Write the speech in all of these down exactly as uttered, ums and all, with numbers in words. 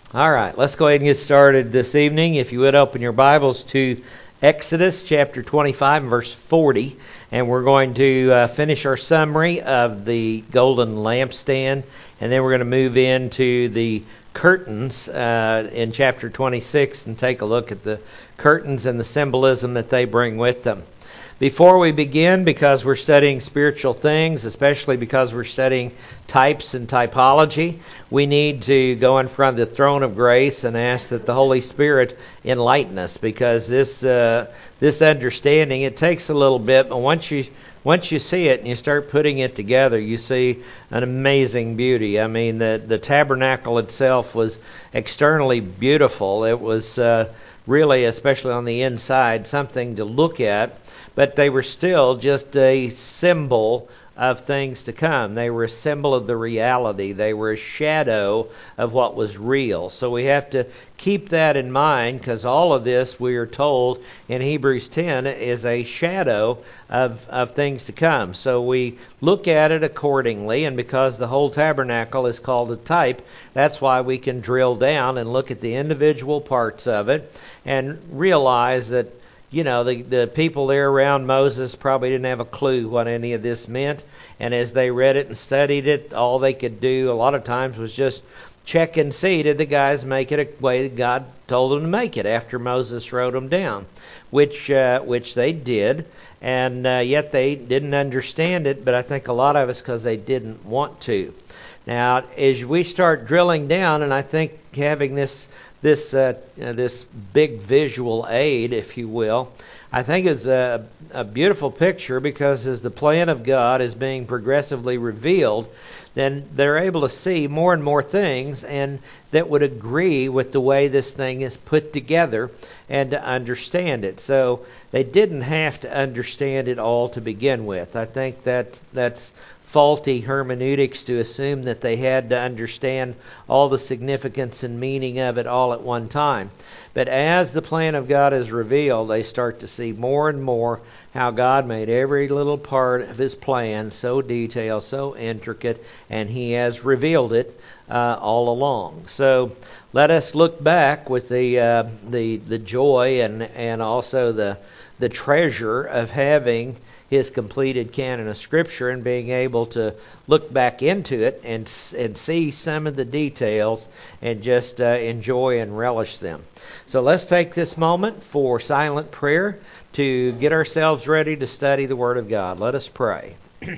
All right, let's go ahead and get started this evening. If you would open your Bibles to Exodus chapter twenty-five and verse forty, and we're going to uh, finish our summary of the golden lampstand, and then we're going to move into the curtains uh, in chapter twenty-six and take a look at the curtains and the symbolism that they bring with them. Before we begin, because we're studying spiritual things, especially because we're studying types and typology, we need to go in front of the throne of grace and ask that the Holy Spirit enlighten us, because this uh, this understanding, it takes a little bit, but once you once you see it and you start putting it together, you see an amazing beauty. I mean, the the tabernacle itself was externally beautiful. It was uh, really, especially on the inside, something to look at. But they were still just a symbol of things to come. They were a symbol of the reality. They were a shadow of what was real. So we have to keep that in mind, because all of this, we are told in Hebrews ten, is a shadow of, of things to come. So we look at it accordingly, and because the whole tabernacle is called a type, that's why we can drill down and look at the individual parts of it and realize that You know, the, the people there around Moses probably didn't have a clue what any of this meant. And as they read it and studied it, all they could do a lot of times was just check and see, did the guys make it a way that God told them to make it after Moses wrote them down, which uh, which they did. And uh, yet they didn't understand it, but I think a lot of it's because they didn't want to. Now, as we start drilling down, and I think having this This uh, uh, this big visual aid, if you will, I think is a, a beautiful picture, because as the plan of God is being progressively revealed, then they're able to see more and more things and that would agree with the way this thing is put together and to understand it. So they didn't have to understand it all to begin with. I think that that's faulty hermeneutics to assume that they had to understand all the significance and meaning of it all at one time. But as the plan of God is revealed, they start to see more and more how God made every little part of His plan so detailed, so intricate, and He has revealed it uh, all along. So let us look back with the uh, the the joy and and also the the treasure of having His completed canon of Scripture and being able to look back into it and and see some of the details and just uh, enjoy and relish them. So let's take this moment for silent prayer to get ourselves ready to study the Word of God. Let us pray.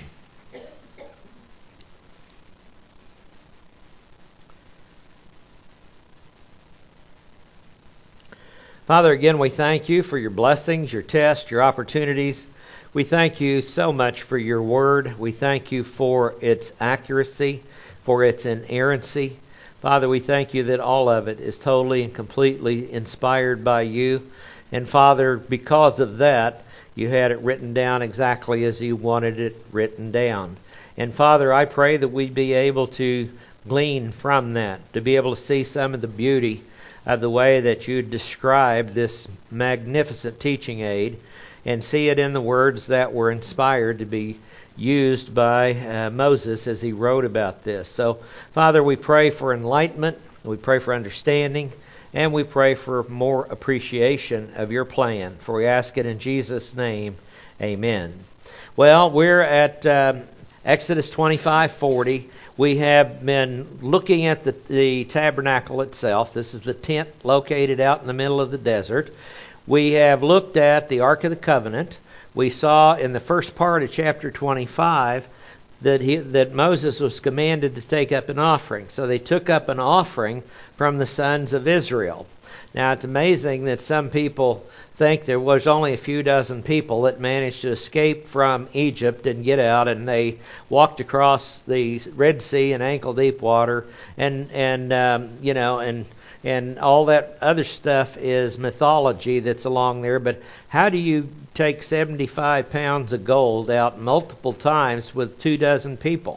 Father, again, we thank You for Your blessings, Your tests, Your opportunities. We thank You so much for Your Word. We thank You for its accuracy, for its inerrancy. Father, we thank You that all of it is totally and completely inspired by You. And Father, because of that, You had it written down exactly as You wanted it written down. And Father, I pray that we'd be able to glean from that, to be able to see some of the beauty of the way that You described this magnificent teaching aid, and see it in the words that were inspired to be used by uh, Moses as he wrote about this. So, Father, we pray for enlightenment, we pray for understanding, and we pray for more appreciation of Your plan. For we ask it in Jesus' name, amen. Well, we're at um, Exodus twenty-five forty. We have been looking at the, the tabernacle itself. This is the tent located out in the middle of the desert. We have looked at the Ark of the Covenant. We saw in the first part of chapter twenty-five that he, that Moses was commanded to take up an offering. So they took up an offering from the sons of Israel. Now, it's amazing that some people think there was only a few dozen people that managed to escape from Egypt and get out, and they walked across the Red Sea in ankle-deep water, and and um, you know and. And all that other stuff is mythology that's along there. But how do you take seventy-five pounds of gold out multiple times with two dozen people?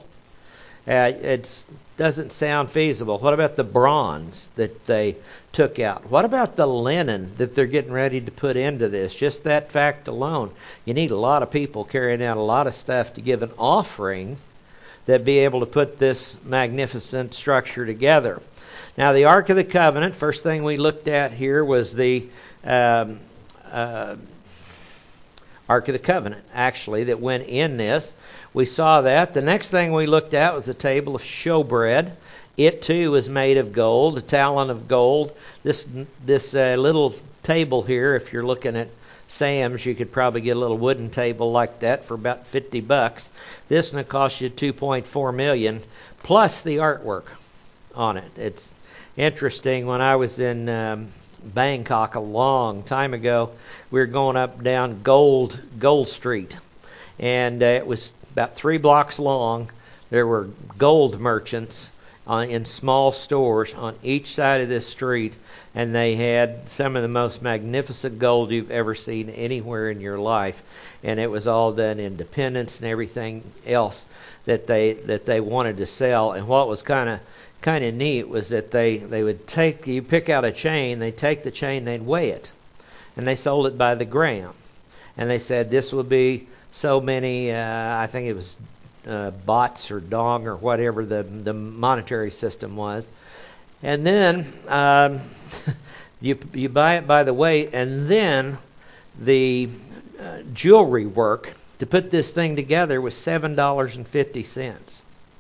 Uh, it doesn't sound feasible. What about the bronze that they took out? What about the linen that they're getting ready to put into this? Just that fact alone. You need a lot of people carrying out a lot of stuff to give an offering that be able to put this magnificent structure together. Now, the Ark of the Covenant, first thing we looked at here was the um, uh, Ark of the Covenant, actually, that went in this. We saw that. The next thing we looked at was the table of showbread. It, too, was made of gold, a talent of gold. This this uh, little table here, if you're looking at Sam's, you could probably get a little wooden table like that for about fifty bucks. This one cost you two point four million dollars, plus the artwork on it. It's interesting. When I was in um, Bangkok a long time ago, we were going up down Gold Gold Street, and uh, it was about three blocks long. There were gold merchants uh, in small stores on each side of this street, and they had some of the most magnificent gold you've ever seen anywhere in your life. And it was all done independence and everything else that they that they wanted to sell. And what was kind of kind of neat was that they they would take you pick out a chain, they take the chain, they'd weigh it, and they sold it by the gram. And they said this will be so many. Uh, I think it was uh, bahts or dong or whatever the the monetary system was. And then um, you you buy it by the weight, and then the uh, jewelry work to put this thing together was seven dollars and fifty cents.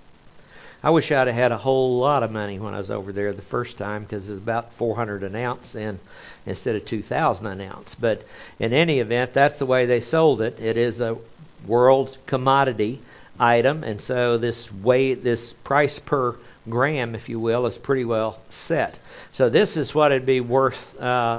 I wish I'd have had a whole lot of money when I was over there the first time, because it was about four hundred an ounce then instead of two thousand an ounce. But in any event, that's the way they sold it. It is a world commodity item, and so this weight, this price per gram, if you will, is pretty well set. So this is what it'd be worth uh,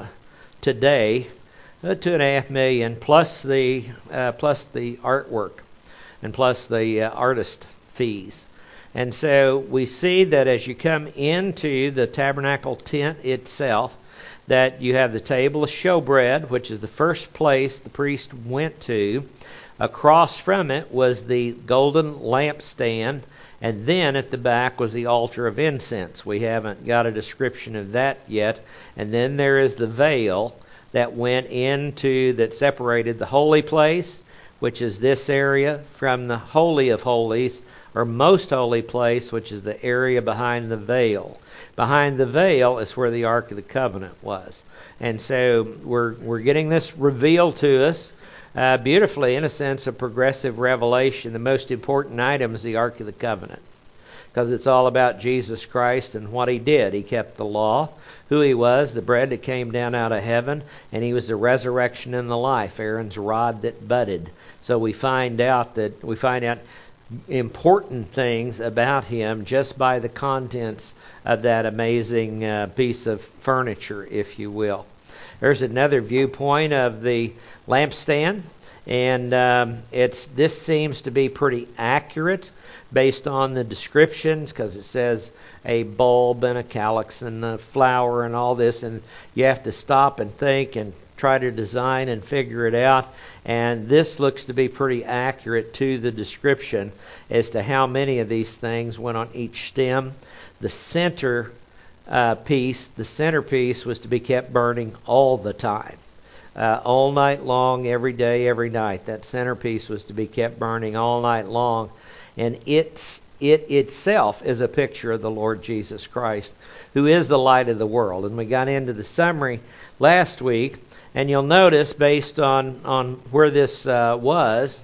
today, uh, two and a half million plus the uh, plus the artwork and plus the uh, artist fees. And so we see that as you come into the tabernacle tent itself, that you have the table of showbread, which is the first place the priest went to. Across from it was the golden lampstand, and then at the back was the altar of incense. We haven't got a description of that yet. And then there is the veil that went into, that separated the holy place, which is this area, from the Holy of Holies, or most holy place, which is the area behind the veil. Behind the veil is where the Ark of the Covenant was. And so we're we're getting this revealed to us uh, beautifully, in a sense, a progressive revelation. The most important item is the Ark of the Covenant, because it's all about Jesus Christ and what He did. He kept the law, who He was, the bread that came down out of heaven, and He was the resurrection and the life, Aaron's rod that budded. So we find out that we find out important things about Him just by the contents of that amazing uh, piece of furniture, if you will. There's another viewpoint of the lampstand, and um, it's this seems to be pretty accurate based on the descriptions, because it says a bulb and a calyx and a flower and all this, and you have to stop and think and try to design and figure it out. And this looks to be pretty accurate to the description as to how many of these things went on each stem. The center uh, piece, the centerpiece, was to be kept burning all the time. Uh, all night long, every day, every night. That centerpiece was to be kept burning all night long. And it's, it itself is a picture of the Lord Jesus Christ, who is the light of the world. And we got into the summary last week. And you'll notice, based on, on where this uh, was,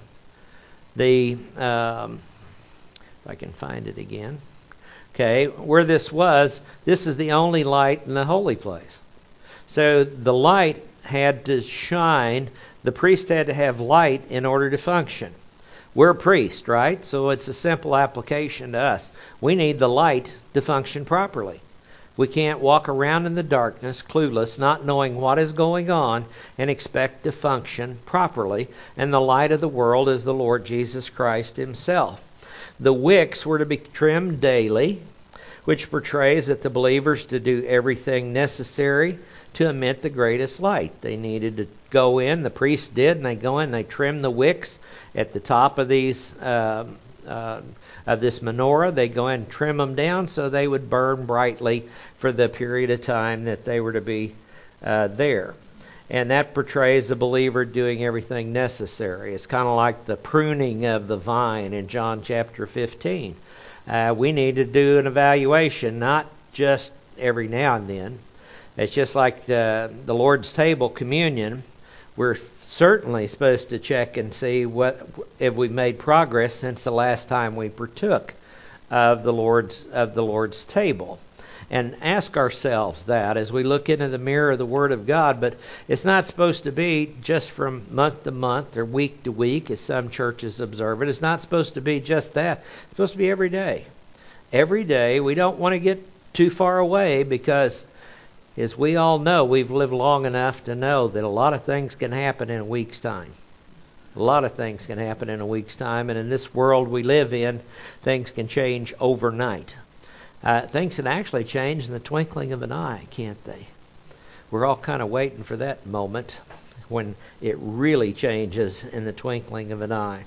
the, um, if I can find it again, okay, where this was, this is the only light in the holy place. So the light had to shine. The priest had to have light in order to function. We're a priest, right? So it's a simple application to us. We need the light to function properly. We can't walk around in the darkness, clueless, not knowing what is going on, and expect to function properly. And the light of the world is the Lord Jesus Christ Himself. The wicks were to be trimmed daily, which portrays that the believers to do everything necessary to emit the greatest light. They needed to go in, the priests did, and they go in, they trim the wicks at the top of these uh, uh, of this menorah. They go in and trim them down so they would burn brightly for the period of time that they were to be uh, there. And that portrays the believer doing everything necessary. It's kind of like the pruning of the vine in John chapter fifteen. Uh, we need to do an evaluation, not just every now and then. It's just like the, the Lord's table communion. We're certainly supposed to check and see what if we've made progress since the last time we partook of the Lord's of the Lord's table. And ask ourselves that as we look into the mirror of the Word of God. But it's not supposed to be just from month to month or week to week, as some churches observe it. It's not supposed to be just that. It's supposed to be every day. Every day. We don't want to get too far away because, as we all know, we've lived long enough to know that a lot of things can happen in a week's time. A lot of things can happen in a week's time. And in this world we live in, things can change overnight. Uh, things can actually change in the twinkling of an eye, can't they? We're all kind of waiting for that moment when it really changes in the twinkling of an eye.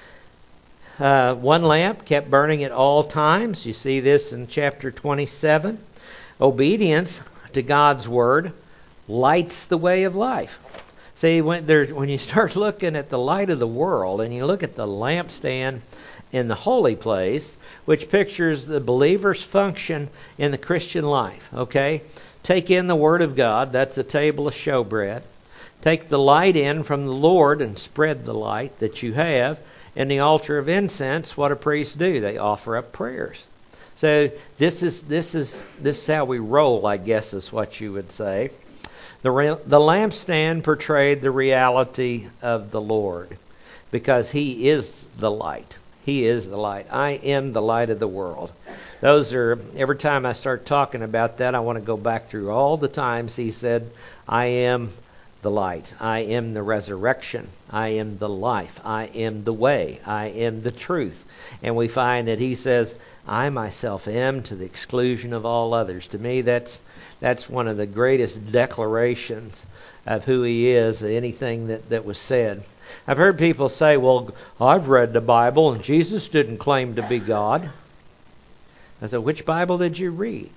Uh, one lamp kept burning at all times. You see this in chapter twenty-seven. Obedience to God's Word lights the way of life. See, when, there, when you start looking at the light of the world and you look at the lampstand in the holy place, which pictures the believer's function in the Christian life. Okay? Take in the Word of God. That's a table of showbread. Take the light in from the Lord and spread the light that you have. In the altar of incense, what do priests do? They offer up prayers. So this is this is this is how we roll, I guess is what you would say. The the lampstand portrayed the reality of the Lord because He is the light. He is the light. I am the light of the world. Those are, every time I start talking about that, I want to go back through all the times He said, I am the light. I am the resurrection. I am the life. I am the way. I am the truth. And we find that He says, I myself am to the exclusion of all others. To me, that's that's one of the greatest declarations of who He is, anything that, that was said. I've heard people say, well, I've read the Bible and Jesus didn't claim to be God. I said, which Bible did you read?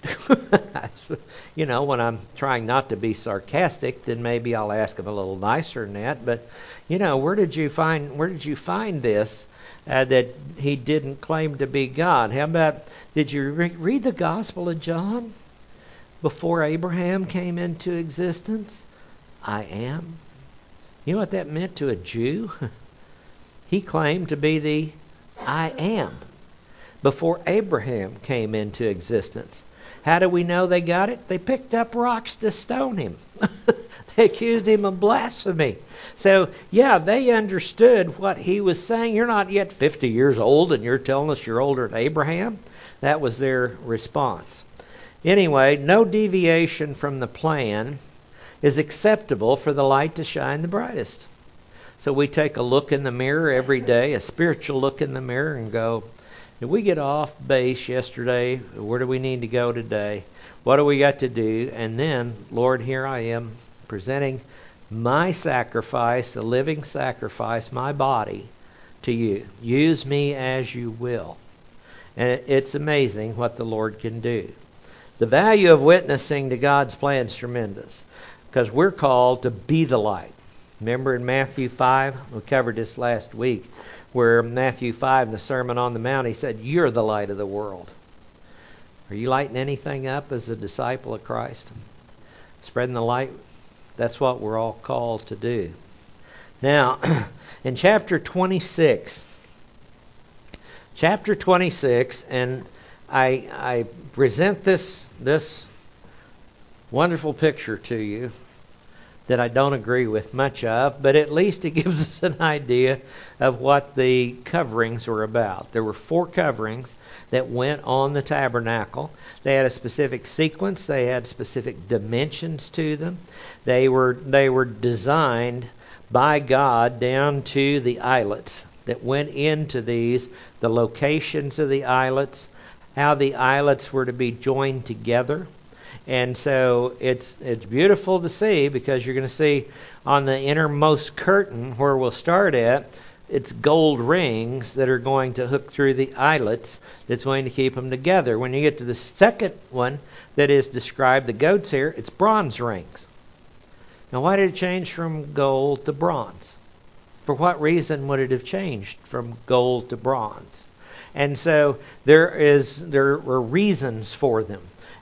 You know, when I'm trying not to be sarcastic, then maybe I'll ask him a little nicer than that. But, you know, where did you find where did you find this uh, that He didn't claim to be God? How about, did you re- read the Gospel of John before Abraham came into existence? I am. You know what that meant to a Jew? He claimed to be the I am before Abraham came into existence. How do we know they got it? They picked up rocks to stone him. They accused him of blasphemy. So, yeah, they understood what he was saying. You're not yet fifty years old and you're telling us you're older than Abraham? That was their response. Anyway, no deviation from the plan is acceptable for the light to shine the brightest. So we take a look in the mirror every day, a spiritual look in the mirror, and go, did we get off base yesterday? Where do we need to go today? What do we got to do? And then, Lord, here I am presenting my sacrifice, a living sacrifice, my body to you. Use me as you will. And it's amazing what the Lord can do. The value of witnessing to God's plan is tremendous, because we're called to be the light. Remember in Matthew five, we covered this last week, where Matthew five in the Sermon on the Mount, He said, you're the light of the world. Are you lighting anything up as a disciple of Christ? Spreading the light? That's what we're all called to do. Now, in chapter twenty-six, chapter twenty-six, and I, I present this, this wonderful picture to you that I don't agree with much of, but at least it gives us an idea of what the coverings were about. There were four coverings that went on the tabernacle. They had a specific sequence. They had specific dimensions to them. They were they were designed by God down to the eyelets that went into these, the locations of the eyelets, how the eyelets were to be joined together. And so it's it's beautiful to see, because you're going to see on the innermost curtain where we'll start at, it's gold rings that are going to hook through the eyelets that's going to keep them together. When you get to the second one that is described, the goat's hair, it's bronze rings. Now, why did it change from gold to bronze? For what reason would it have changed from gold to bronze? And so there is there were reasons for them.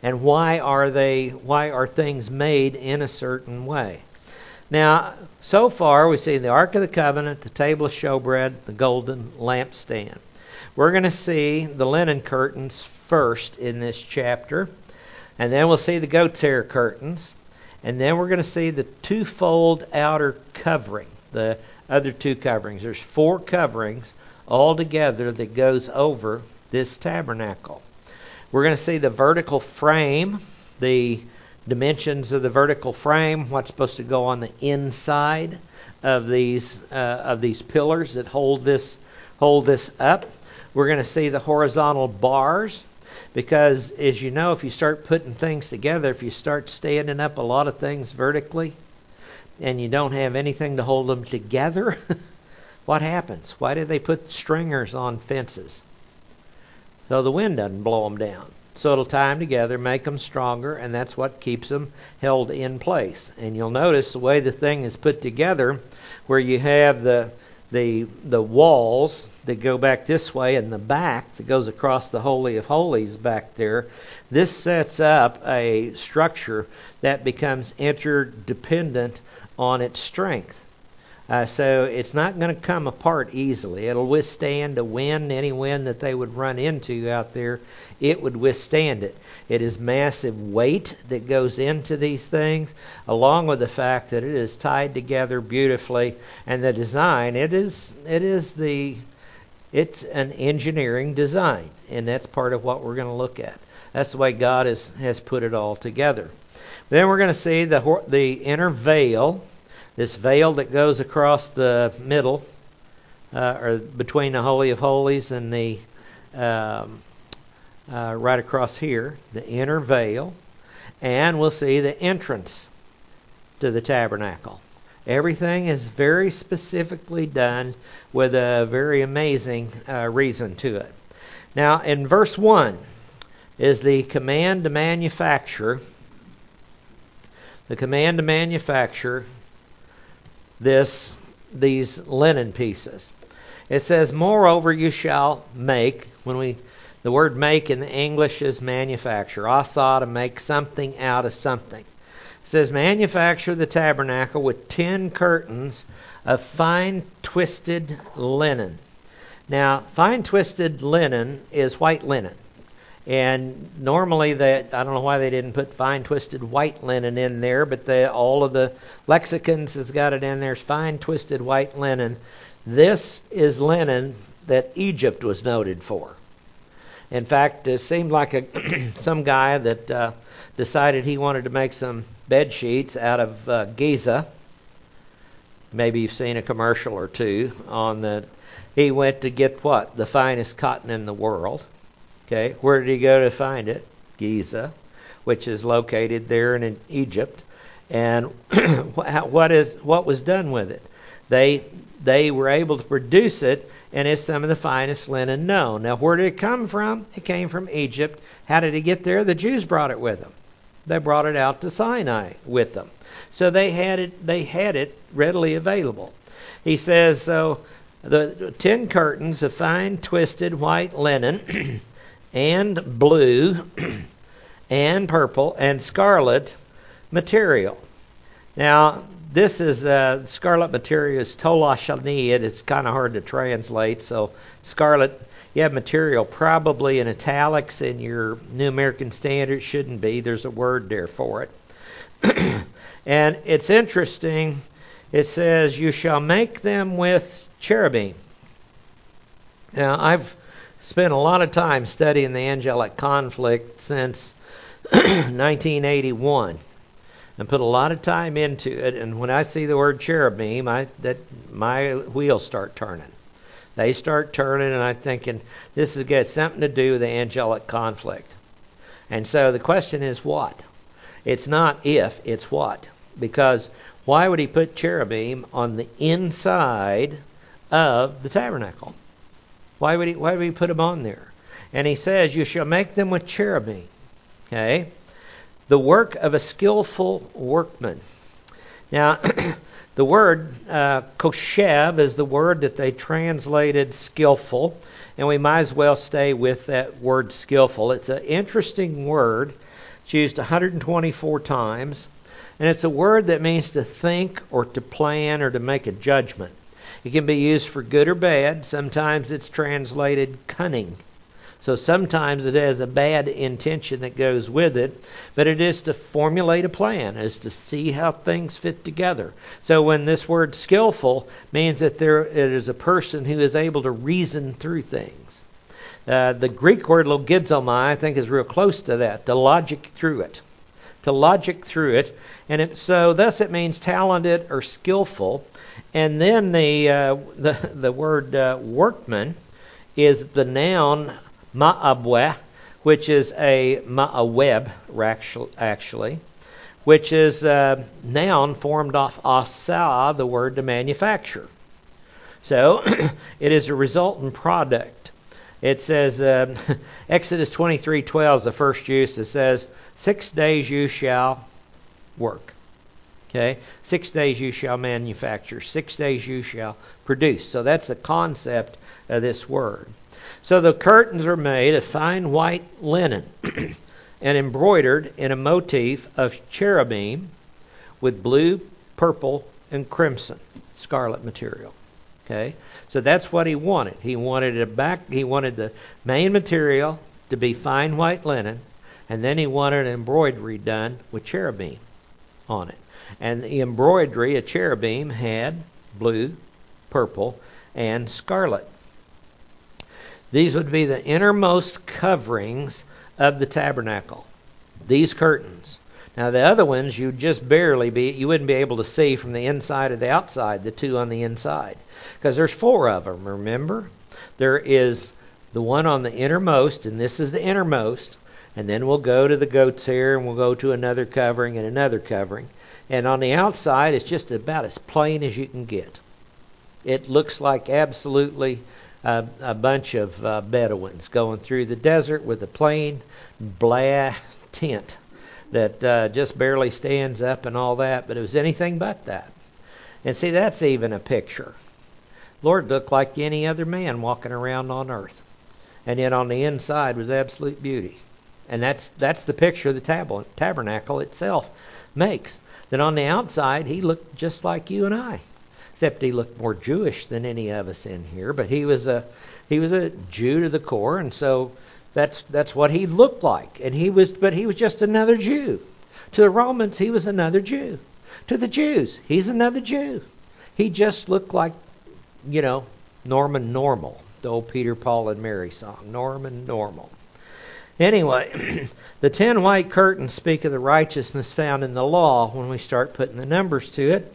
and why are they why are things made in a certain way. Now, so far we see the Ark of the Covenant, the table of showbread, the golden lampstand. We're going to see the linen curtains first in this chapter, and then we'll see the goat's hair curtains, and then we're going to see the twofold outer covering, the other two coverings. There's four coverings all together that goes over this tabernacle. We're going to see the vertical frame, the dimensions of the vertical frame, what's supposed to go on the inside of these uh, of these pillars that hold this hold this up. We're going to see the horizontal bars, because as you know, if you start putting things together, if you start standing up a lot of things vertically and you don't have anything to hold them together, what happens? Why do they put stringers on fences? So the wind doesn't blow them down. So it'll tie them together, make them stronger, and that's what keeps them held in place. And you'll notice the way the thing is put together, where you have the the the walls that go back this way and the back that goes across the Holy of Holies back there. This sets up a structure that becomes interdependent on its strength. Uh, so it's not going to come apart easily. It'll withstand a wind, any wind that they would run into out there, it would withstand it. It is massive weight that goes into these things, along with the fact that it is tied together beautifully. And the design, it is it is the it's an engineering design, and that's part of what we're going to look at. That's the way God has, has put it all together. Then we're going to see the the inner veil. This veil that goes across the middle, uh, or between the Holy of Holies and the, um, uh, right across here, the inner veil. And we'll see the entrance to the tabernacle. Everything is very specifically done with a very amazing uh, reason to it. Now, in verse one is the command to manufacture. The command to manufacture this these linen pieces. It says, moreover, you shall make. When we the word make in the English is manufacture. Asa, to make something out of something. It says, manufacture the tabernacle with ten curtains of fine twisted linen. Now, fine twisted linen is white linen. And normally, that I don't know why they didn't put fine twisted white linen in there, but they, all of the lexicons has got it in there. Fine twisted white linen. This is linen that Egypt was noted for. In fact, it seemed like a some guy that uh, decided he wanted to make some bed sheets out of uh, Giza. Maybe you've seen a commercial or two on that. He went to get what? The finest cotton in the world. Okay, where did he go to find it? Giza, which is located there in Egypt. And what is what was done with it? They they were able to produce it, and it's some of the finest linen known. Now, where did it come from? It came from Egypt. How did it get there? The Jews brought it with them. They brought it out to Sinai with them. So they had it. They had it readily available. He says so. The ten curtains of fine twisted white linen. And blue, and purple, and scarlet material. Now, this is uh, scarlet material is tolashaniad. It's kind of hard to translate. So, scarlet, you have material probably in italics in your New American Standard. Shouldn't be. There's a word there for it. And it's interesting. It says, you shall make them with cherubim. Now, I've spent a lot of time studying the angelic conflict since nineteen eighty-one, and put a lot of time into it. And when I see the word cherubim, I that my wheels start turning. They start turning, and I'm thinking this has got something to do with the angelic conflict. And so the question is what? It's not if, it's what. Because why would he put cherubim on the inside of the tabernacle? Why would he why would he put them on there? And he says, you shall make them with cherubim. Okay? The work of a skillful workman. Now, the word uh, koshev is the word that they translated skillful. And we might as well stay with that word skillful. It's an interesting word It's used one hundred twenty-four times. And it's a word that means to think or to plan or to make a judgment. It can be used for good or bad. Sometimes it's translated cunning. So sometimes it has a bad intention that goes with it, but it is to formulate a plan, is to see how things fit together. So when this word skillful means that there it is a person who is able to reason through things. Uh, the Greek word logizomai, I think, is real close to that, to logic through it. To logic through it. And it, so thus it means talented or skillful. And then the, uh, the, the word uh, workman is the noun ma'abweh, which is a ma'aweb, actually, which is a noun formed off asa, the word to manufacture. So it is a resultant product. It says, uh, Exodus twenty-three twelve is the first use. It says, six days you shall work. Okay? Six days you shall manufacture. Six days you shall produce. So that's the concept of this word. So the curtains are made of fine white linen and embroidered in a motif of cherubim with blue, purple, and crimson, scarlet material. Okay, so that's what he wanted. He wanted it back. He wanted the main material to be fine white linen, and then he wanted embroidery done with cherubim on it. And the embroidery of cherubim had blue, purple, and scarlet. These would be the innermost coverings of the tabernacle. These curtains. Now the other ones you'd just barely be, you wouldn't be able to see from the inside or the outside, the two on the inside. Because there's four of them, remember? There is the one on the innermost, and this is the innermost. And then we'll go to the goat's hair, and we'll go to another covering and another covering. And on the outside, it's just about as plain as you can get. It looks like absolutely a, a bunch of uh, Bedouins going through the desert with a plain black tent that uh, just barely stands up and all that. But it was anything but that. And see, that's even a picture. Lord looked like any other man walking around on earth. And yet on the inside was absolute beauty. And that's that's the picture the tab- tabernacle itself makes. That on the outside, he looked just like you and I. Except he looked more Jewish than any of us in here. But he was a he was a Jew to the core, and so that's that's what he looked like. And he was but he was just another Jew. To the Romans, he was another Jew. To the Jews, he's another Jew. He just looked like, you know, Norman Normal. The old Peter, Paul, and Mary song. Norman Normal. Anyway, the ten white curtains speak of the righteousness found in the law when we start putting the numbers to it.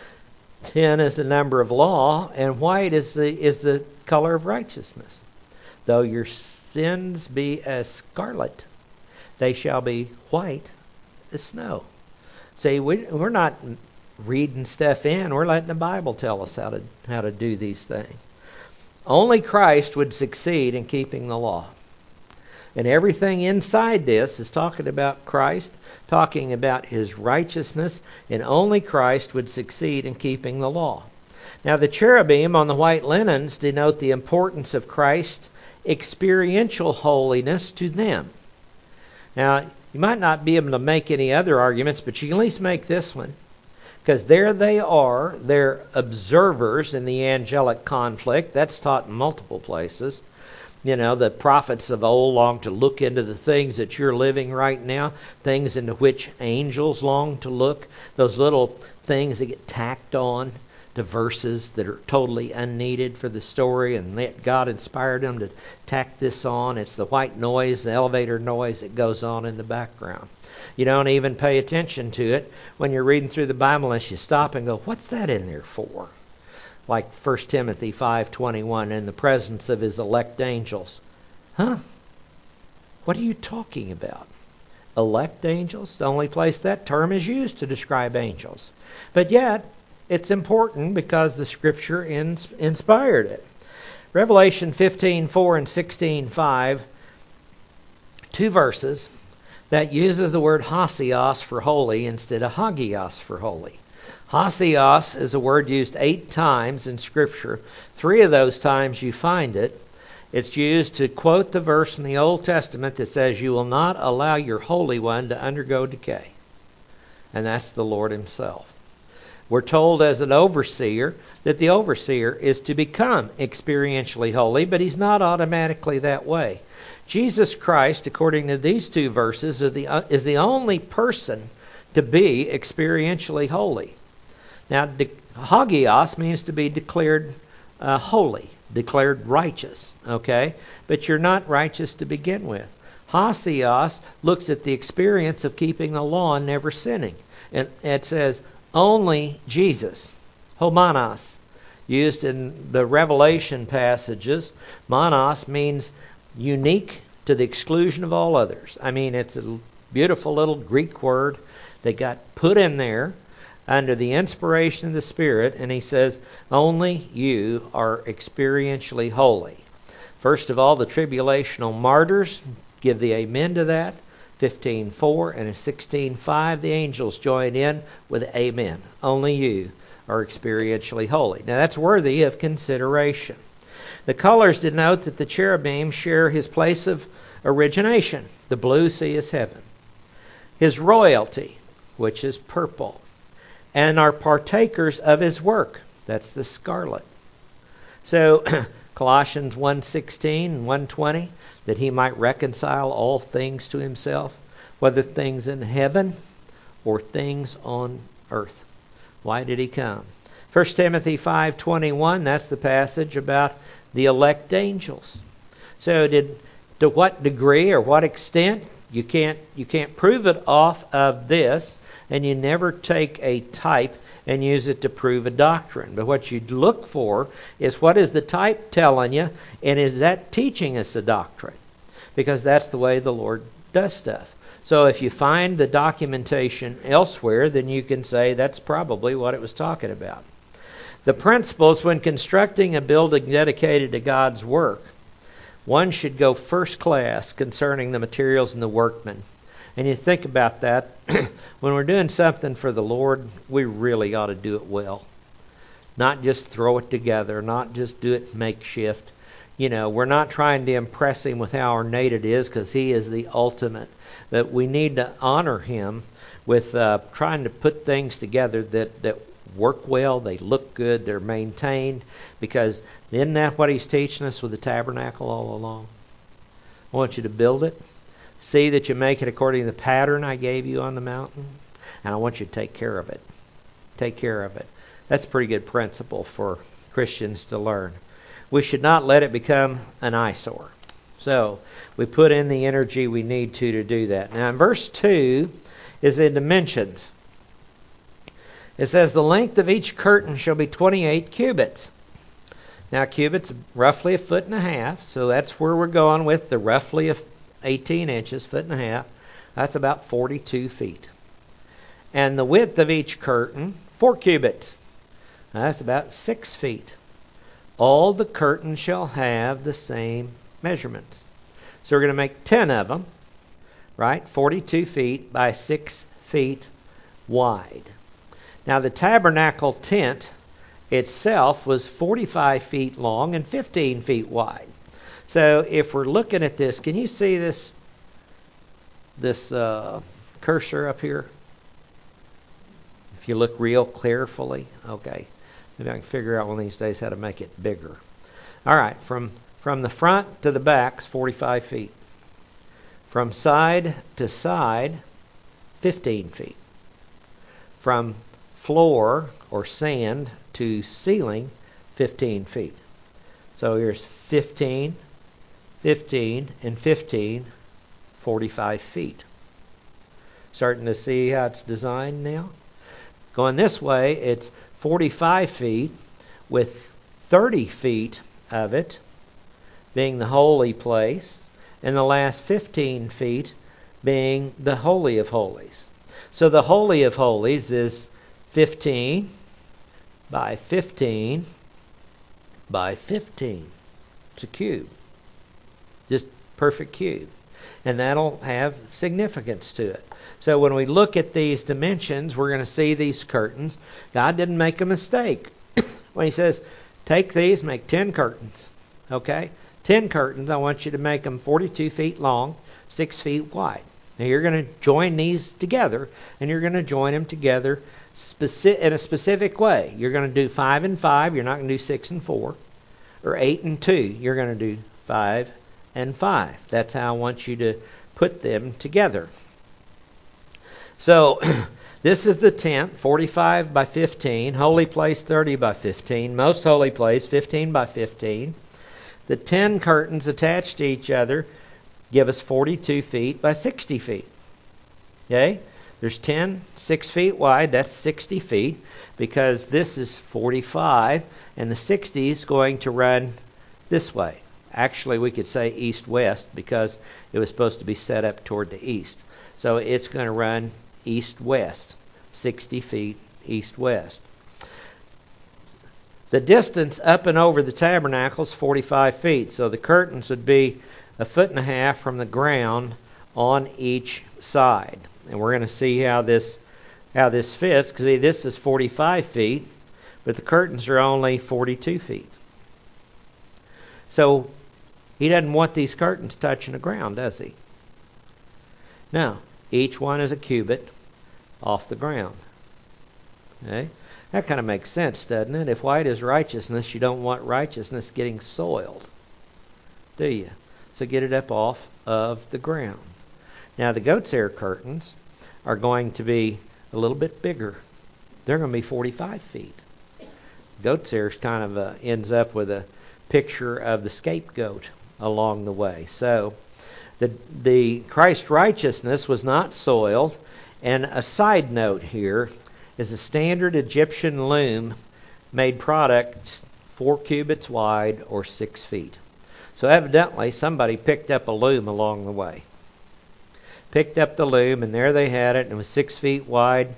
Ten is the number of law, and white is the is the color of righteousness. Though your sins be as scarlet, they shall be white as snow. See, we, we're not reading stuff in. We're letting the Bible tell us how to how to do these things. Only Christ would succeed in keeping the law. And everything inside this is talking about Christ, talking about his righteousness, and only Christ would succeed in keeping the law. Now the cherubim on the white linens denote the importance of Christ's experiential holiness to them. Now, you might not be able to make any other arguments, but you can at least make this one. Because there they are, they're observers in the angelic conflict. That's taught in multiple places. You know, the prophets of old long to look into the things that you're living right now, things into which angels long to look, those little things that get tacked on to verses that are totally unneeded for the story, and let God inspired them to tack this on. It's the white noise, the elevator noise that goes on in the background. You don't even pay attention to it when you're reading through the Bible unless you stop and go, what's that in there for? Like First Timothy five twenty-one, in the presence of his elect angels. Huh? What are you talking about? Elect angels? The only place that term is used to describe angels. But yet, it's important because the Scripture ins- inspired it. Revelation fifteen four and sixteen five, two verses that uses the word hasios for holy instead of hagios for holy. Hasios is a word used eight times in Scripture. Three of those times you find it It's used to quote the verse in the Old Testament that says, "You will not allow your Holy One to undergo decay." And that's the Lord Himself. We're told as an overseer that the overseer is to become experientially holy, but he's not automatically that way. Jesus Christ, according to these two verses, is the, uh, is the only person to be experientially holy. Now, de- hagios means to be declared uh, holy, declared righteous, okay? But you're not righteous to begin with. Hasios looks at the experience of keeping the law and never sinning. And it says, only Jesus, homanos, used in the Revelation passages. Monos means unique to the exclusion of all others. I mean, it's a beautiful little Greek word that got put in there under the inspiration of the Spirit, and he says, only you are experientially holy. First of all, the tribulational martyrs give the amen to that. fifteen four, and in sixteen five, the angels join in with amen. Only you are experientially holy. Now that's worthy of consideration. The colors denote that the cherubim share his place of origination. The blue sea is heaven. His royalty, which is purple, and are partakers of his work. That's the scarlet. So Colossians one sixteen and one twenty, that he might reconcile all things to himself, whether things in heaven or things on earth. Why did he come? First Timothy five twenty-one, that's the passage about the elect angels. So did to what degree or what extent? You can't you can't prove it off of this, and you never take a type and use it to prove a doctrine. But what you look for is, what is the type telling you, and is that teaching us a doctrine? Because that's the way the Lord does stuff. So if you find the documentation elsewhere, then you can say that's probably what it was talking about. The principles when constructing a building dedicated to God's work, one should go first class concerning the materials and the workmen. And you think about that, when we're doing something for the Lord, we really ought to do it well. Not just throw it together, not just do it makeshift. You know, we're not trying to impress Him with how ornate it is, because He is the ultimate. But we need to honor Him with uh, trying to put things together that, that work well, they look good, they're maintained. Because isn't that what He's teaching us with the tabernacle all along? I want you to build it. See that you make it according to the pattern I gave you on the mountain. And I want you to take care of it. Take care of it. That's a pretty good principle for Christians to learn. We should not let it become an eyesore. So we put in the energy we need to to do that. Now in verse two is the dimensions. It says the length of each curtain shall be twenty-eight cubits. Now cubits roughly a foot and a half. So that's where we're going with the roughly a eighteen inches, foot and a half. That's about forty-two feet. And the width of each curtain, four cubits. Now that's about six feet. All the curtains shall have the same measurements. So we're going to make ten of them, right? forty-two feet by six feet wide. Now the tabernacle tent itself was forty-five feet long and fifteen feet wide. So if we're looking at this, can you see this this uh, cursor up here? If you look real carefully, okay. Maybe I can figure out one of these days how to make it bigger. All right, from from the front to the back is forty-five feet. From side to side, fifteen feet. From floor or sand to ceiling, fifteen feet. So here's fifteen. fifteen and fifteen, forty-five feet. Starting to see how it's designed now? Going this way, it's forty-five feet with thirty feet of it being the holy place, and the last fifteen feet being the Holy of Holies. So the Holy of Holies is fifteen by fifteen by fifteen. It's a cube. Just perfect cube. And that'll have significance to it. So when we look at these dimensions, we're going to see these curtains. God didn't make a mistake when He says, take these, make ten curtains. Okay? ten curtains, I want you to make them forty-two feet long, six feet wide. Now you're going to join these together, and you're going to join them together speci- in a specific way. You're going to do five and five. You're not going to do six and four, or eight and two. You're going to do five and five. That's how I want you to put them together. So this is the tent, forty-five by fifteen. Holy place, thirty by fifteen. Most holy place, fifteen by fifteen. The ten curtains attached to each other give us forty-two feet by sixty feet. Okay? There's ten, six feet wide. That's sixty feet, because this is forty-five, and the sixty is going to run this way. Actually, we could say east-west, because it was supposed to be set up toward the east. So it's going to run east-west, sixty feet east-west. The distance up and over the tabernacle is forty-five feet, so the curtains would be a foot and a half from the ground on each side. And we're going to see how this how this fits, because this is forty-five feet, but the curtains are only forty-two feet. So he doesn't want these curtains touching the ground, does he? No. Each one is a cubit off the ground. Okay? That kind of makes sense, doesn't it? If white is righteousness, you don't want righteousness getting soiled, do you? So get it up off of the ground. Now the goat's hair curtains are going to be a little bit bigger. They're going to be forty-five feet. Goat's hair kind of uh, ends up with a picture of the scapegoat along the way. So the the Christ righteousness was not soiled. And a side note here is a standard Egyptian loom made product four cubits wide or six feet. So evidently somebody picked up a loom along the way. Picked up the loom, and there they had it, and it was six feet wide,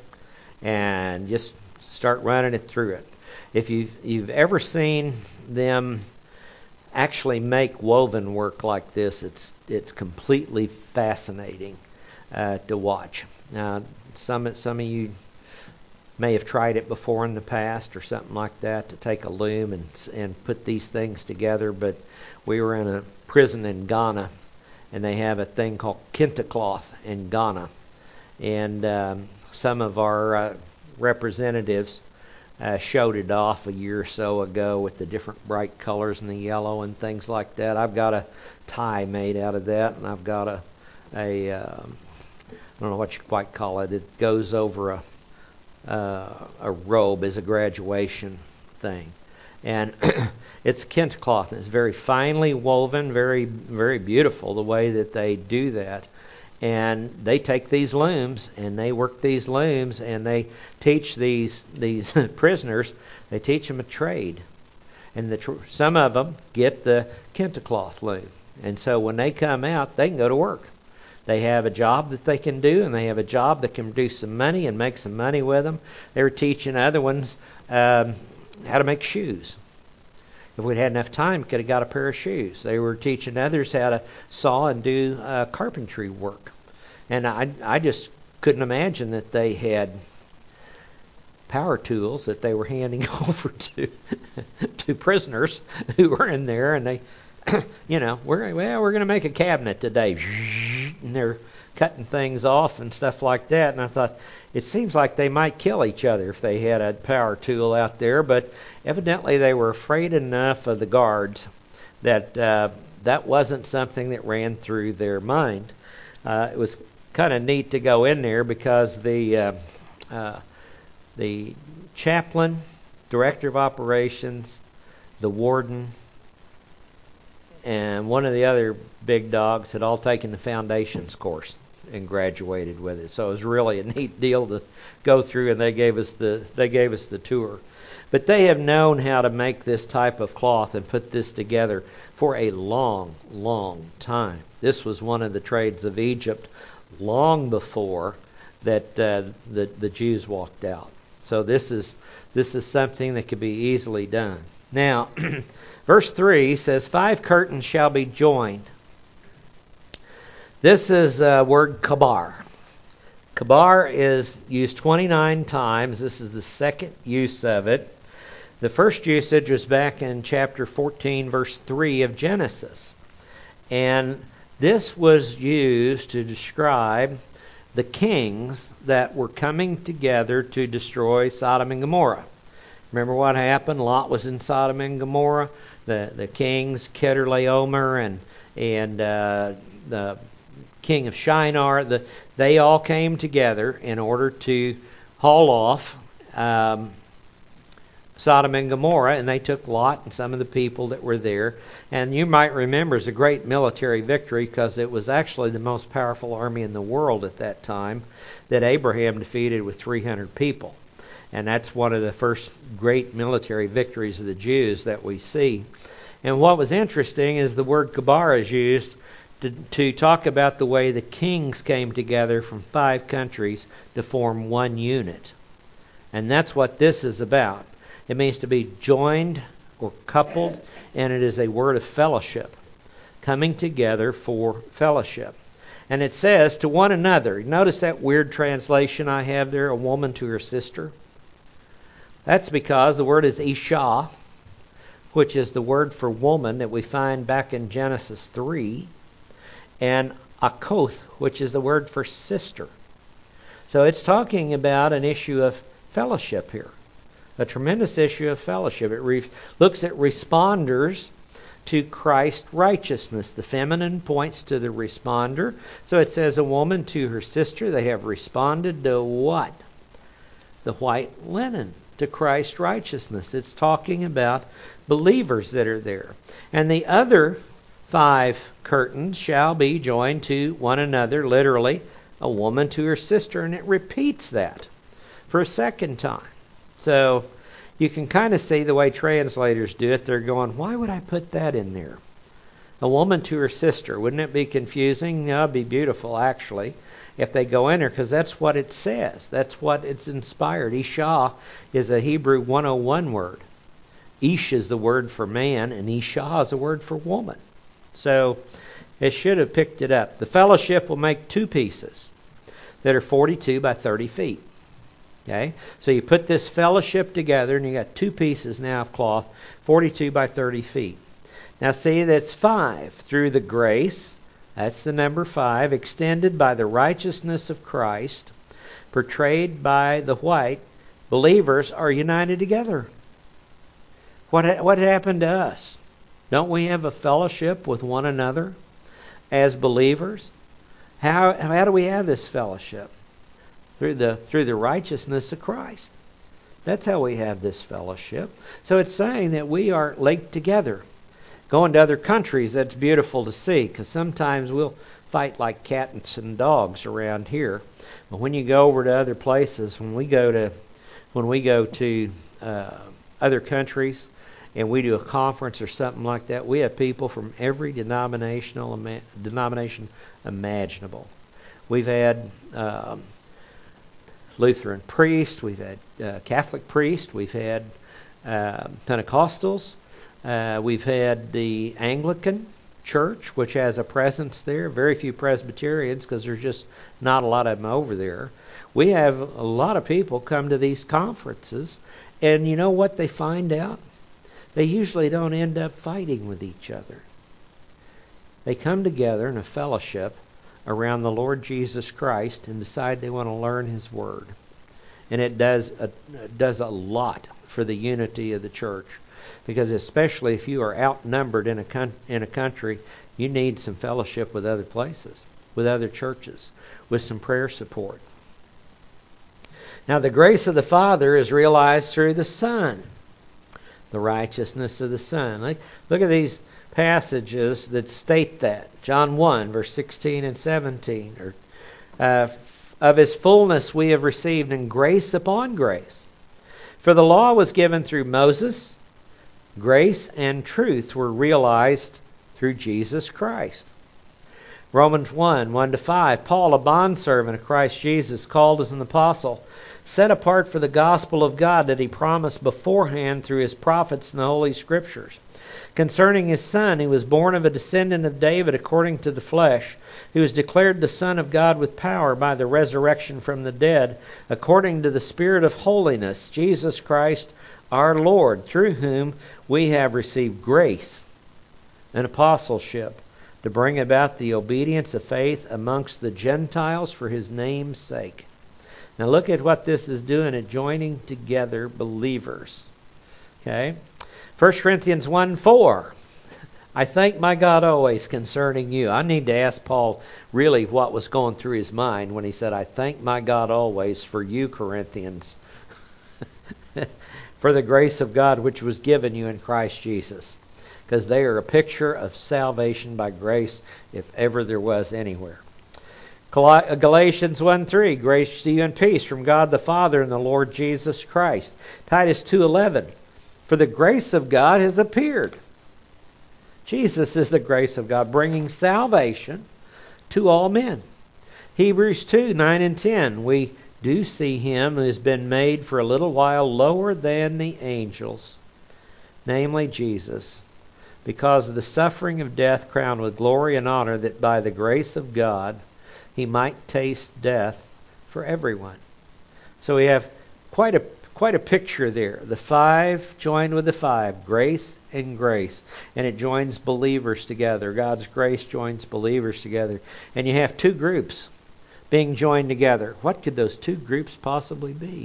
and just start running it through it. If you've, you've ever seen them actually make woven work like this, it's it's completely fascinating uh, to watch. Now, some some of you may have tried it before in the past or something like that, to take a loom and and put these things together. But we were in a prison in Ghana, and they have a thing called kente cloth in Ghana, and um, some of our uh, representatives uh, showed it off a year or so ago with the different bright colors and the yellow and things like that. I've got a tie made out of that, and I've got a a um, I don't know what you quite call it. It goes over a uh, a robe as a graduation thing, and it's kente cloth. And it's very finely woven, very very beautiful the way that they do that. And they take these looms and they work these looms, and they teach these these prisoners. They teach them a trade, and the tr- some of them get the kente cloth loom, and so when they come out, they can go to work. They have a job that they can do, and they have a job that can produce some money and make some money with them. They were teaching other ones um, how to make shoes. If we'd had enough time, we could have got a pair of shoes. They were teaching others how to saw and do uh, carpentry work. And I, I just couldn't imagine that they had power tools that they were handing over to to prisoners who were in there, and they, you know, we're well, we're going to make a cabinet today, and they're cutting things off and stuff like that. And I thought, it seems like they might kill each other if they had a power tool out there, but evidently they were afraid enough of the guards that uh, that wasn't something that ran through their mind. Uh, it was kind of neat to go in there, because the uh, uh, the chaplain, director of operations, the warden, and one of the other big dogs had all taken the foundations course and graduated with it. So it was really a neat deal to go through, and they gave us the they gave us the tour. But they have known how to make this type of cloth and put this together for a long, long time. This was one of the trades of Egypt long before that uh, the the Jews walked out. So this is this is something that could be easily done. Now, verse three says, five curtains shall be joined. This is a word kabar. Kabar is used twenty-nine times. This is the second use of it. The first usage was back in chapter fourteen, verse three of Genesis. And this was used to describe the kings that were coming together to destroy Sodom and Gomorrah. Remember what happened? Lot was in Sodom and Gomorrah. The the kings, Kedorlaomer and and uh, the king of Shinar, the, they all came together in order to haul off um, Sodom and Gomorrah, and they took Lot and some of the people that were there. And you might remember it's a great military victory because it was actually the most powerful army in the world at that time that Abraham defeated with three hundred people. And that's one of the first great military victories of the Jews that we see. And what was interesting is the word Kabar is used to, to talk about the way the kings came together from five countries to form one unit. And that's what this is about. It means to be joined or coupled, and it is a word of fellowship, coming together for fellowship. And it says to one another. Notice that weird translation I have there, a woman to her sister. That's because the word is Isha, which is the word for woman that we find back in Genesis three, and Akoth, which is the word for sister. So it's talking about an issue of fellowship here, a tremendous issue of fellowship. It re- looks at responders to Christ's righteousness. The feminine points to the responder. So it says a woman to her sister. They have responded to what? The white linen, to Christ's righteousness. It's talking about believers that are there. And the other five curtains shall be joined to one another, literally, a woman to her sister, and it repeats that for a second time. So you can kind of see the way translators do it. They're going, why would I put that in there? A woman to her sister. Wouldn't it be confusing? No, it'd be beautiful, actually, if they go in there, because that's what it says. That's what it's inspired. Isha is a Hebrew one oh one word. Ish is the word for man, and Isha is the word for woman. So it should have picked it up. The fellowship will make two pieces that are forty-two by thirty feet. Okay, so you put this fellowship together, and you got two pieces now of cloth, forty-two by thirty feet. Now see, that's five through the grace. That's the number five, extended by the righteousness of Christ, portrayed by the white. Believers are united together. What what happened to us? Don't we have a fellowship with one another as believers? How how do we have this fellowship? Through the through the righteousness of Christ. That's how we have this fellowship. So it's saying that we are linked together. Going to other countries, that's beautiful to see, because sometimes we'll fight like cats and dogs around here. But when you go over to other places, when we go to when we go to uh, other countries and we do a conference or something like that, we have people from every denominational denomination imaginable. We've had um, Lutheran priests, we've had uh, Catholic priests, we've had uh, Pentecostals, uh, we've had the Anglican Church, which has a presence there. Very few Presbyterians, because there's just not a lot of them over there. We have a lot of people come to these conferences, and you know what they find out? They usually don't end up fighting with each other. They come together in a fellowship around the Lord Jesus Christ and decide they want to learn His Word. And it does a, it does a lot for the unity of the church. Because especially if you are outnumbered in a con- in a country, you need some fellowship with other places, with other churches, with some prayer support. Now the grace of the Father is realized through the Son, the righteousness of the Son. Like, look at these passages that state that. John one, verse sixteen and seventeen. Or, uh, of His fullness we have received, and grace upon grace. For the law was given through Moses, grace and truth were realized through Jesus Christ. Romans one, one to five. Paul, a bondservant of Christ Jesus, called as an apostle, set apart for the gospel of God that He promised beforehand through His prophets in the Holy Scriptures. Concerning His Son, He was born of a descendant of David according to the flesh, who was declared the Son of God with power by the resurrection from the dead, according to the Spirit of holiness, Jesus Christ, our Lord, through whom we have received grace and apostleship to bring about the obedience of faith amongst the Gentiles for his name's sake. Now look at what this is doing, at joining together believers. Okay? First Corinthians one four. I thank my God always concerning you. I need to ask Paul really what was going through his mind when he said, I thank my God always for you, Corinthians, for the grace of God which was given you in Christ Jesus. Because they are a picture of salvation by grace, if ever there was anywhere. Galatians one three, grace to you and peace from God the Father and the Lord Jesus Christ. Titus two eleven, for the grace of God has appeared. Jesus is the grace of God, bringing salvation to all men. Hebrews two nine and ten, we do see him who has been made for a little while lower than the angels, namely Jesus, because of the suffering of death crowned with glory and honor, that by the grace of God he might taste death for everyone. So we have quite a quite a picture there. The five joined with the five, grace and grace. And it joins believers together. God's grace joins believers together. And you have two groups being joined together. What could those two groups possibly be?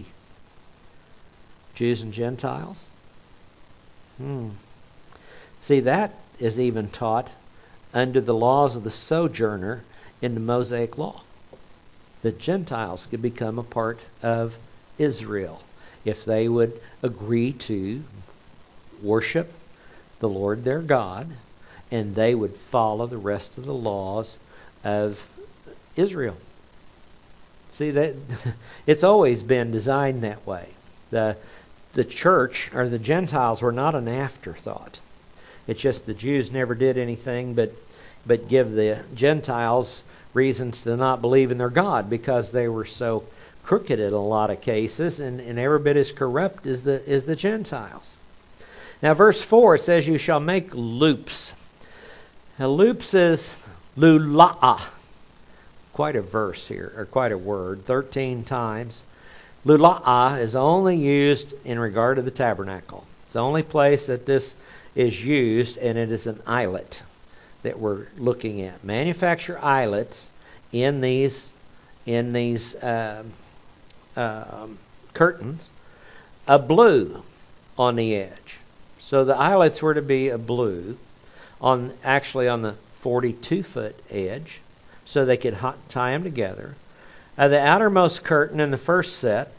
Jews and Gentiles? Hmm. See, that is even taught under the laws of the sojourner in the Mosaic Law. The Gentiles could become a part of Israel if they would agree to worship the Lord their God, and they would follow the rest of the laws of Israel. See, that it's always been designed that way. The the church, or the Gentiles, were not an afterthought. It's just the Jews never did anything but but give the Gentiles reasons to not believe in their God, because they were so crooked in a lot of cases, and, and every bit as corrupt as the as the Gentiles. Now verse four, it says, you shall make loops. Now loops is lula'a. Quite a verse here, or quite a word, thirteen times. Lula'a is only used in regard to the tabernacle. It's the only place that this is used, and it is an eyelet that we're looking at. Manufacture eyelets in these in these uh, uh, curtains, a blue on the edge. So the eyelets were to be a blue, on actually on the forty-two foot edge, so they could hot, tie them together. Uh, the outermost curtain in the first set,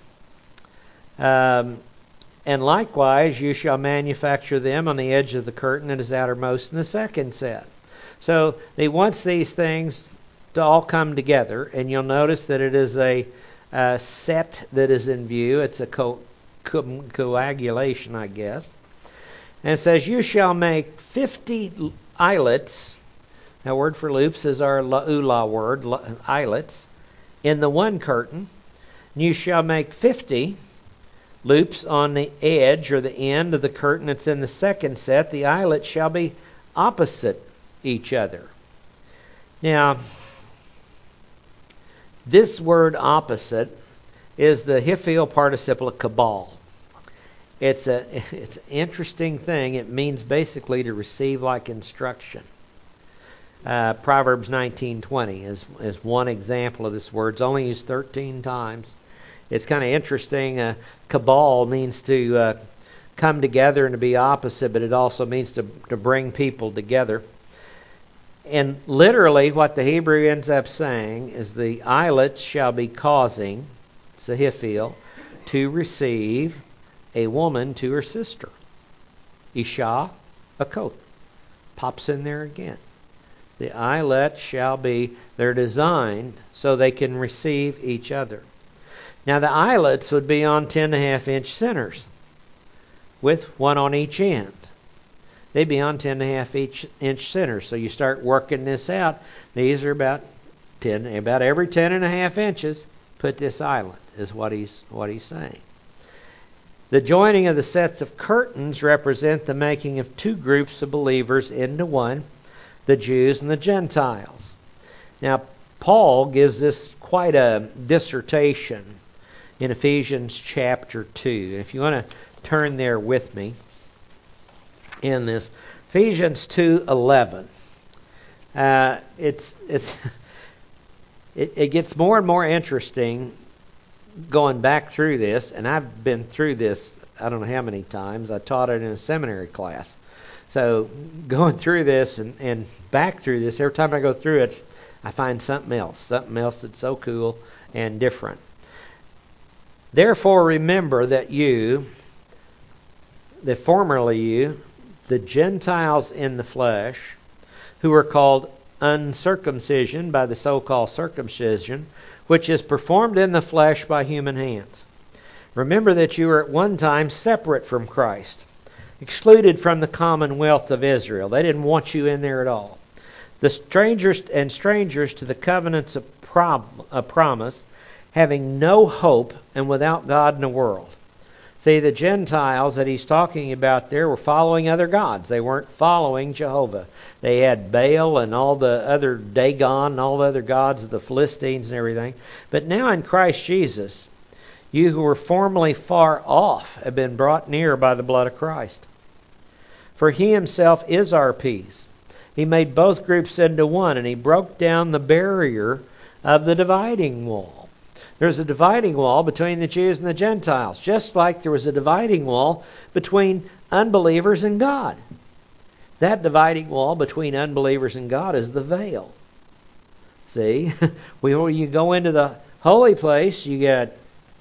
um, and likewise you shall manufacture them on the edge of the curtain that is outermost in the second set. So he wants these things to all come together, and you'll notice that it is a, a set that is in view. It's a co- co- coagulation, I guess. And it says, you shall make fifty eyelets. That word for loops is our la'ula word, eyelets, in the one curtain. And you shall make fifty loops on the edge or the end of the curtain that's in the second set. The eyelets shall be opposite each other. Now, this word opposite is the hiphil participle of kabal. It's a it's an interesting thing. It means basically to receive like instruction. Uh, Proverbs nineteen twenty is is one example of this word. It's only used thirteen times. It's kind of interesting. Uh, cabal means to uh, come together and to be opposite, but it also means to to bring people together. And literally, what the Hebrew ends up saying is the eyelets shall be causing, Sahifil, to receive a woman to her sister. Isha, a koth. Pops in there again. The eyelets shall be, they're designed so they can receive each other. Now the eyelets would be on ten and a half inch centers with one on each end. They'd be on ten and a half each inch centers. So you start working this out. These are about ten, about every ten and a half inches. Put this eyelet, is what he's what he's saying. The joining of the sets of curtains represent the making of two groups of believers into one, the Jews and the Gentiles. Now, Paul gives this quite a dissertation in Ephesians chapter two. If you want to turn there with me in this. Ephesians two eleven. Uh, it's it's it, it gets more and more interesting going back through this, and I've been through this I don't know how many times. I taught it in a seminary class. So going through this and, and back through this, every time I go through it, I find something else, something else that's so cool and different. Therefore remember that you, that formerly you, the Gentiles in the flesh, who are called uncircumcision by the so-called circumcision, which is performed in the flesh by human hands. Remember that you were at one time separate from Christ, excluded from the commonwealth of Israel. They didn't want you in there at all. The strangers and strangers to the covenants of, prom- of promise, having no hope and without God in the world. See, the Gentiles that he's talking about there were following other gods. They weren't following Jehovah. They had Baal and all the other Dagon and all the other gods of the Philistines and everything. But now in Christ Jesus, you who were formerly far off have been brought near by the blood of Christ. For he himself is our peace. He made both groups into one, and he broke down the barrier of the dividing wall. There's a dividing wall between the Jews and the Gentiles, just like there was a dividing wall between unbelievers and God. That dividing wall between unbelievers and God is the veil. See, when you go into the holy place, you get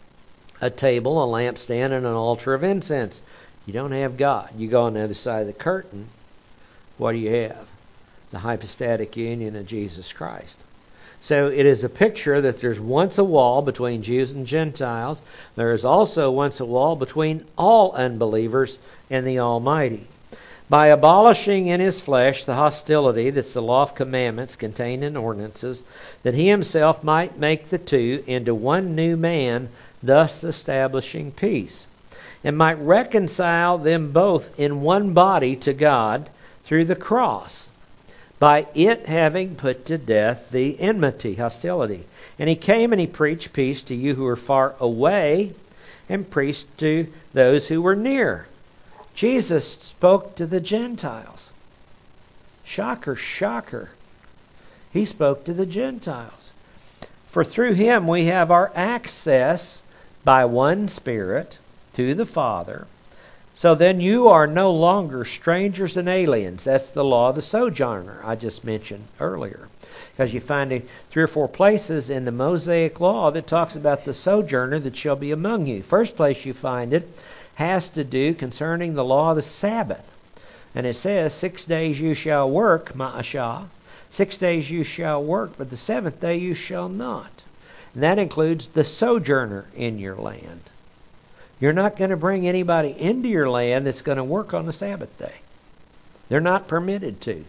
a table, a lampstand, and an altar of incense. You don't have God. You go on the other side of the curtain, what do you have? The hypostatic union of Jesus Christ. So it is a picture that there's once a wall between Jews and Gentiles. There is also once a wall between all unbelievers and the Almighty. By abolishing in his flesh the hostility, that's the law of commandments contained in ordinances, that he himself might make the two into one new man, thus establishing peace, and might reconcile them both in one body to God through the cross, by it having put to death the enmity, hostility. And he came and he preached peace to you who are far away, and preached to those who were near. Jesus spoke to the Gentiles. Shocker, shocker. He spoke to the Gentiles. For through him we have our access by one Spirit to the Father. So then you are no longer strangers and aliens. That's the law of the sojourner I just mentioned earlier. Because you find it three or four places in the Mosaic law that talks about the sojourner that shall be among you. First place you find it has to do concerning the law of the Sabbath. And it says, six days you shall work, ma'ashah. Six days you shall work, but the seventh day you shall not. And that includes the sojourner in your land. You're not going to bring anybody into your land that's going to work on the Sabbath day. They're not permitted to.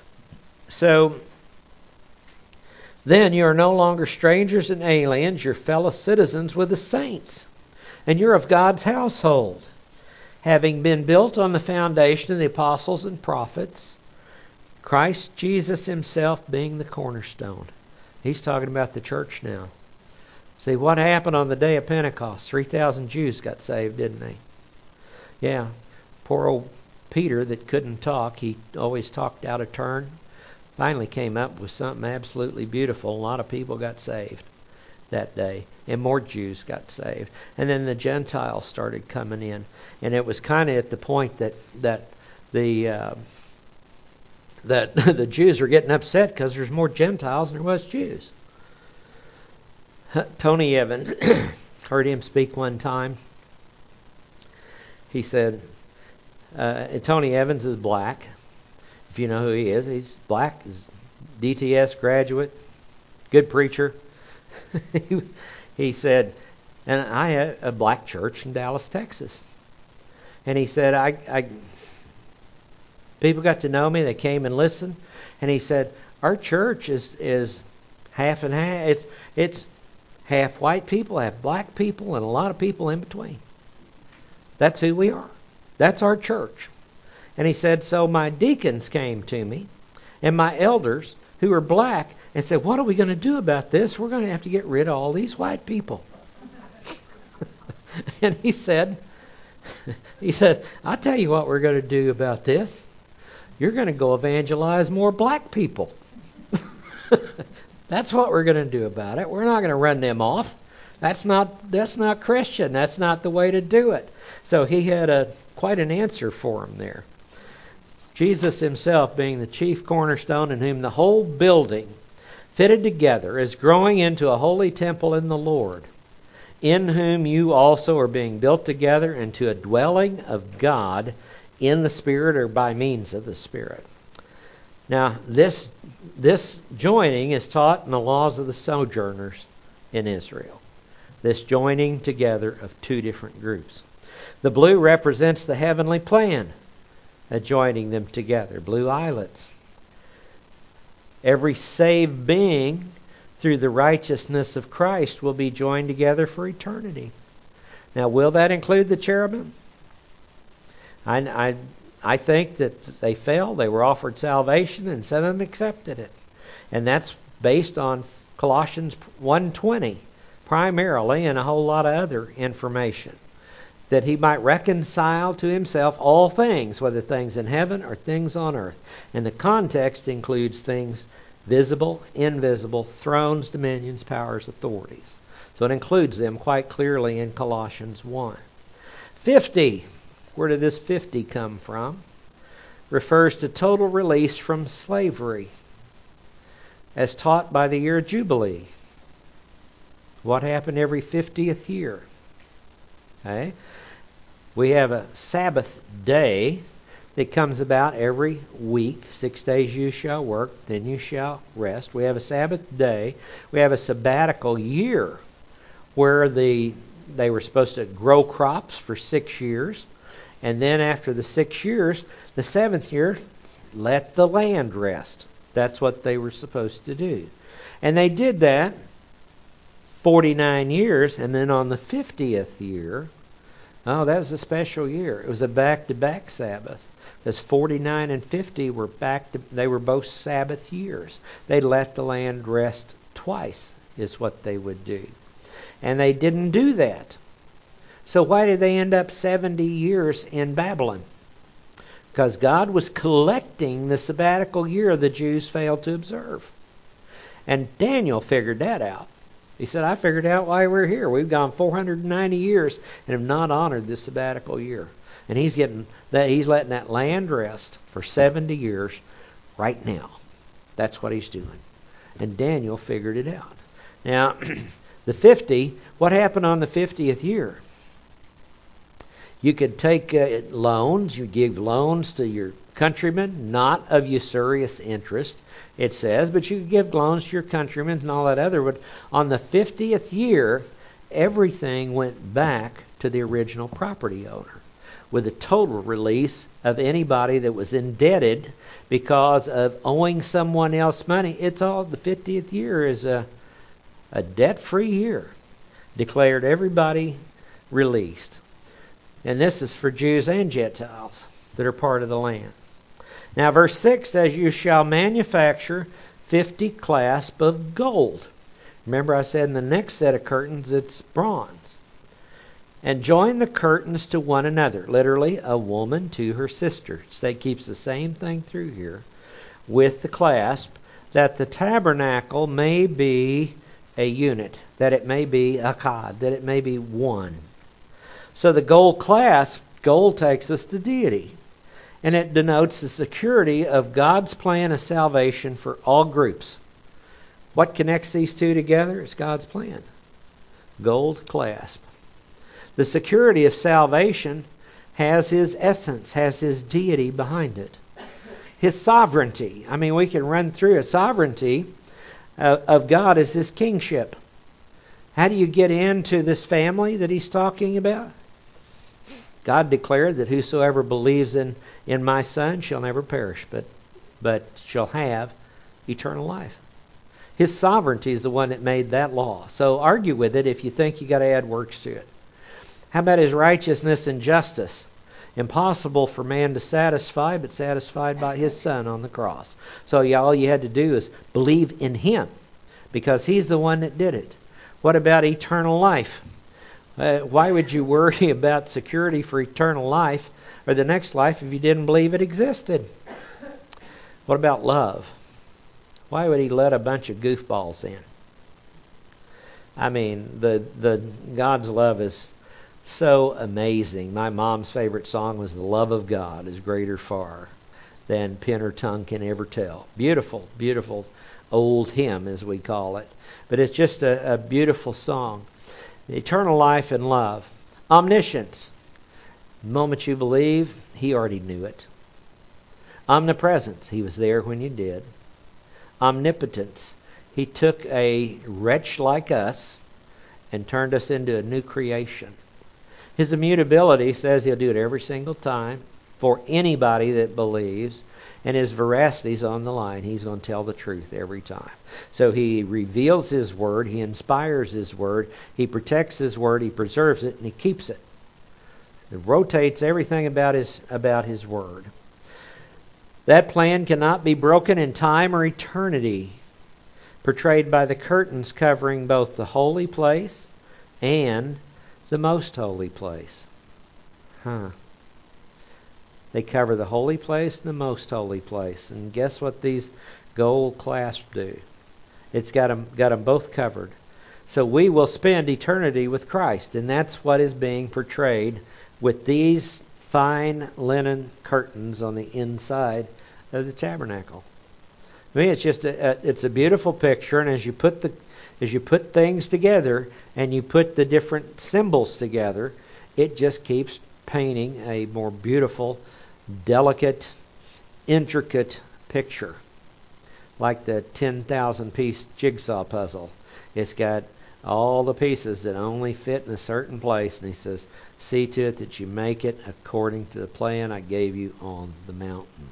So, then you are no longer strangers and aliens. You're fellow citizens with the saints. And you're of God's household, having been built on the foundation of the apostles and prophets, Christ Jesus himself being the cornerstone. He's talking about the church now. See, what happened on the day of Pentecost? three thousand Jews got saved, didn't they? Yeah. Poor old Peter that couldn't talk. He always talked out of turn. Finally came up with something absolutely beautiful. A lot of people got saved that day. And more Jews got saved. And then the Gentiles started coming in. And it was kind of at the point that, that the... Uh, that the Jews were getting upset because there's more Gentiles than there was Jews. Tony Evans, heard him speak one time. He said, uh, Tony Evans is black. If you know who he is, he's black. He's D T S graduate, good preacher. he, he said, and I had a black church in Dallas, Texas. And he said, I, I people got to know me. They came and listened. And he said, our church is is half and half. It's it's half white people, half black people, and a lot of people in between. That's who we are. That's our church. And he said, so my deacons came to me, and my elders, who are black, and said, what are we going to do about this? We're going to have to get rid of all these white people. And he said, He said, I'll tell you what we're going to do about this. You're going to go evangelize more black people. That's what we're going to do about it. We're not going to run them off. That's not that's not Christian. That's not the way to do it. So he had a quite an answer for him there. Jesus himself being the chief cornerstone, in whom the whole building fitted together is growing into a holy temple in the Lord, in whom you also are being built together into a dwelling of God in the Spirit, or by means of the Spirit. Now, this this joining is taught in the laws of the sojourners in Israel. This joining together of two different groups. The blue represents the heavenly plan of joining them together. Blue islets. Every saved being through the righteousness of Christ will be joined together for eternity. Now, will that include the cherubim? I, I, I think that they fell. They were offered salvation, and some of them accepted it. And that's based on Colossians one twenty, primarily, and a whole lot of other information. That he might reconcile to himself all things, whether things in heaven or things on earth. And the context includes things visible, invisible, thrones, dominions, powers, authorities. So it includes them quite clearly in Colossians one. fifty. Where did this fifty come from? Refers to total release from slavery, as taught by the year of Jubilee. What happened every fiftieth year? Okay. We have a Sabbath day that comes about every week. Six days you shall work, then you shall rest. We have a Sabbath day. We have a sabbatical year where the they were supposed to grow crops for six years. And then after the six years, the seventh year, let the land rest. That's what they were supposed to do. And they did that forty-nine years, and then on the fiftieth year, oh, that was a special year. It was a back-to-back Sabbath. Because forty-nine and fifty were back to, they were both Sabbath years. They let the land rest twice, is what they would do. And they didn't do that. So why did they end up seventy years in Babylon? Because God was collecting the sabbatical year the Jews failed to observe. And Daniel figured that out. He said, I figured out why we're here. We've gone four hundred ninety years and have not honored this sabbatical year. And he's getting that he's letting that land rest for seventy years right now. That's what he's doing. And Daniel figured it out. Now, the fifty, what happened on the fiftieth year? You could take uh, loans, you give loans to your countrymen, not of usurious interest, it says, but you could give loans to your countrymen and all that other. But on the fiftieth year, everything went back to the original property owner, with a total release of anybody that was indebted because of owing someone else money. It's all, the fiftieth year is a, a debt-free year. Declared everybody released. And this is for Jews and Gentiles that are part of the land. Now verse six says, you shall manufacture fifty clasps of gold. Remember I said in the next set of curtains it's bronze. And join the curtains to one another. Literally, a woman to her sister. So it keeps the same thing through here. With the clasp, that the tabernacle may be a unit. That it may be echad. That it may be one. So the gold clasp, gold takes us to deity. And it denotes the security of God's plan of salvation for all groups. What connects these two together? It's God's plan. Gold clasp. The security of salvation has His essence, has His deity behind it. His sovereignty. I mean, we can run through it. Sovereignty of, of God is His kingship. How do you get into this family that He's talking about? God declared that whosoever believes in, in my Son shall never perish, but, but shall have eternal life. His sovereignty is the one that made that law. So argue with it if you think you got to add works to it. How about His righteousness and justice? Impossible for man to satisfy, but satisfied by His Son on the cross. So all you had to do is believe in Him, because He's the one that did it. What about eternal life? Uh, why would you worry about security for eternal life or the next life if you didn't believe it existed? What about love? Why would he let a bunch of goofballs in? I mean, the the God's love is so amazing. My mom's favorite song was "The Love of God is Greater Far Than Pen or Tongue Can Ever Tell." Beautiful, beautiful old hymn, as we call it. But it's just a, a beautiful song. Eternal life and love. Omniscience. The moment you believe, he already knew it. Omnipresence. He was there when you did. Omnipotence. He took a wretch like us and turned us into a new creation. His immutability says he'll do it every single time for anybody that believes. And his veracity is on the line. He's going to tell the truth every time. So he reveals his word. He inspires his word. He protects his word. He preserves it. And he keeps it. It rotates everything about his, about his word. That plan cannot be broken in time or eternity. Portrayed by the curtains covering both the holy place and the most holy place. Huh. They cover the holy place and the most holy place. And guess what these gold clasps do? It's got them, got them both covered. So we will spend eternity with Christ. And that's what is being portrayed with these fine linen curtains on the inside of the tabernacle. I mean, it's just a, a it's a beautiful picture, and as you put the as you put things together and you put the different symbols together, it just keeps painting a more beautiful, delicate, intricate picture, like the ten thousand piece jigsaw puzzle. It's got all the pieces that only fit in a certain place, and he says, "See to it that you make it according to the plan I gave you on the mountain."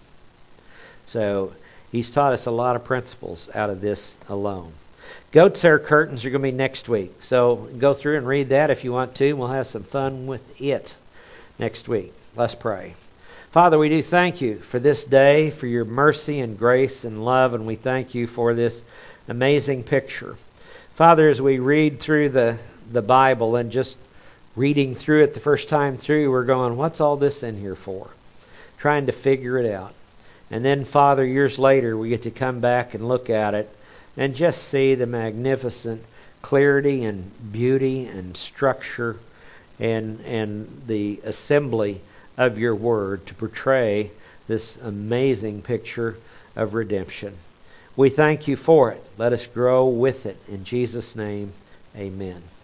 So he's taught us a lot of principles out of this alone. Goat's hair curtains are going to be next week. So go through and read that if you want to. We'll have some fun with it next week. Let's pray. Father, we do thank you for this day, for your mercy and grace and love, and we thank you for this amazing picture. Father, as we read through the, the Bible and just reading through it the first time through, we're going, what's all this in here for? Trying to figure it out. And then, Father, years later, we get to come back and look at it and just see the magnificent clarity and beauty and structure and and the assembly of your word to portray this amazing picture of redemption. We thank you for it. Let us grow with it. In Jesus' name, amen.